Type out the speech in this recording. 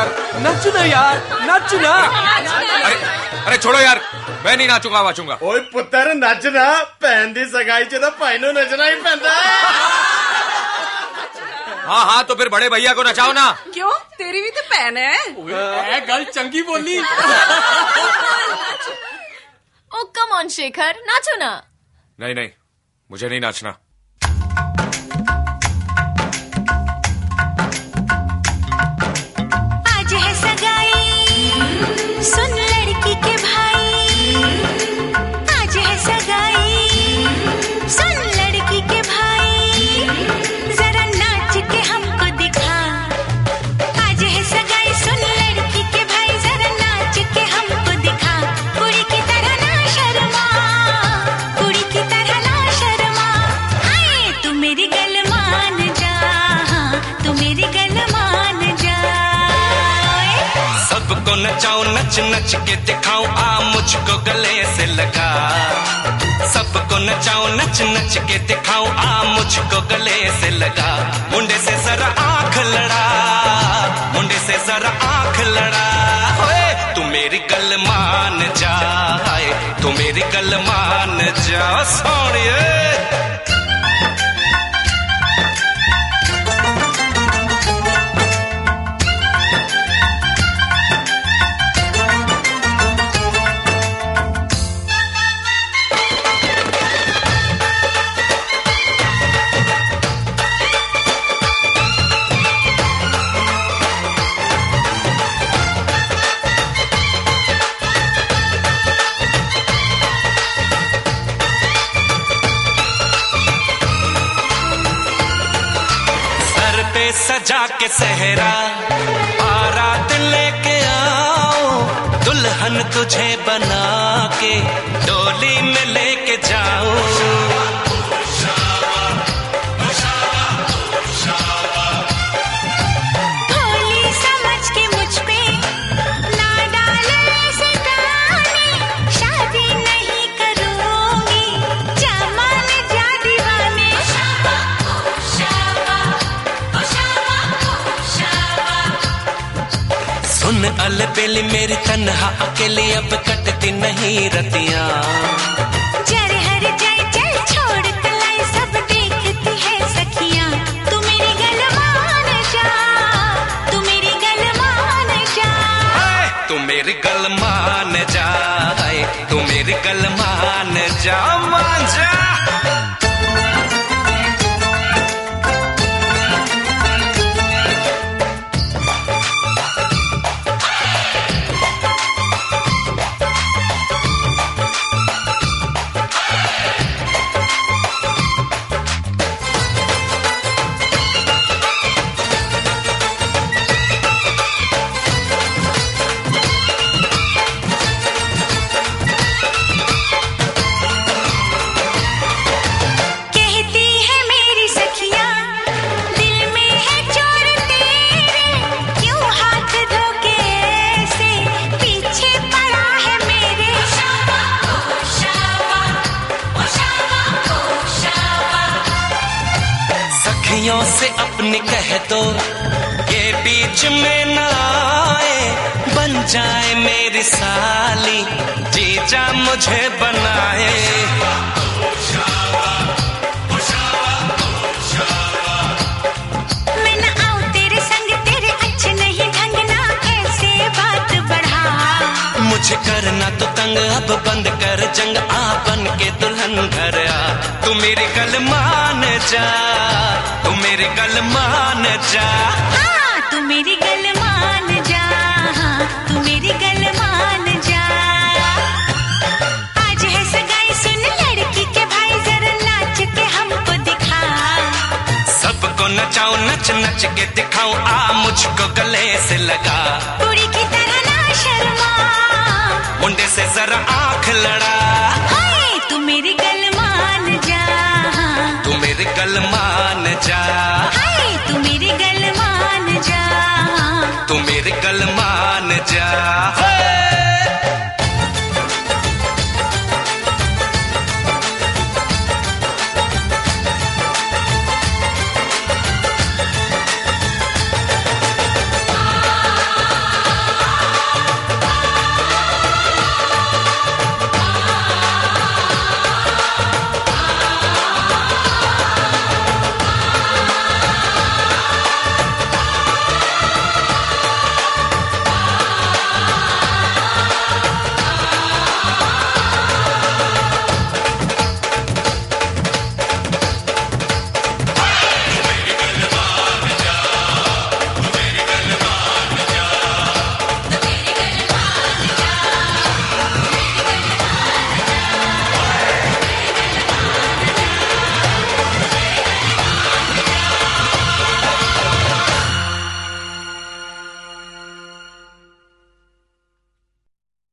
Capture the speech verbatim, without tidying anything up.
यार, नाचो ना यार, नाचो ना। अरे अरे छोड़ो यार, मैं नहीं नाचूंगा वाचूंगा। ओए पुत्र नचना, भैन दी सगाई च तो भाई नूं नचना ही पैंदा। हाँ हाँ तो फिर बड़े भैया को नचाओ ना। क्यों, तेरी भी तो भैन है। ए गल चंगी बोली। ओ कम ऑन शेखर, नाचो ना। नहीं नहीं, मुझे नहीं नाचना। आज है सगाई, सुन लड़की के भाई। आज है सगाई, सुन लड़की के भाई। जरा नाच के हमको दिखा। आज है सगाई, सुन लड़की के भाई। जरा नाच के हमको दिखा। कुड़ी की तरह ना शर्मा, कुड़ी की तरह ना शर्मा। आए तू मेरी गल मान जा, तू मेरी गल मान जा। सबको नचाऊं, नच नच के दिखाऊं, आ मुझको गले से लगा। सबको नचाऊं, नच नच के दिखाऊं, आ मुझको गले से लगा। मुंडे से जरा आंख लड़ा, मुंडे से जरा आंख लड़ा। ओए तू मेरी गल मान जा, तू मेरी गल मान जा सोनिए। सजा के सहरा बारात लेके आओ, दुल्हन तुझे बना के डोली में लेके जाओ। भोली समझ के मुझ पे ना डाले ऐसे ताने। शादी नहीं करूंगी, जा मान जा दीवाने। सुन अलबेली मेरी तन्हा अकेली, अब कटती नहीं रतियां। जरे हर जाए चल छोड़ कलाई, सब देखती है सखियां। तू मेरी गल मान जा, तू मेरी गल मान जा। तू मेरी गल मान जा, तू मेरी गल मान जा, मान जा। से अपनी कह दो ये बीच में ना आए, बन जाए मेरी साली, जीजा मुझे बनाए। मैं ना आऊं तेरे संग, तेरे अच्छे नहीं ढंग, ना ऐसे बात बढ़ा। मुझे करना तो तंग, अब बंद कर जंग, आ बन के दुल्हन घर आ। तू मेरी गल मान जा, तू मेरी गल मान जा। हाँ तू मेरी गल मान जा, तू मेरी गल मान जा। आज है सगाई, सुन लड़की के भाई, जरा नाच के हमको दिखा। सबको नचाऊं, नच नच के दिखाऊं, आ मुझको गले से लगा। कुड़ी की तरह ना शर्मा, मुंडे से जरा आंख लड़ा। हाय तू मेरी गल मान जा, तू मेरी गल मान जा। हाय तू मेरी गल मान जा, तू मेरी गल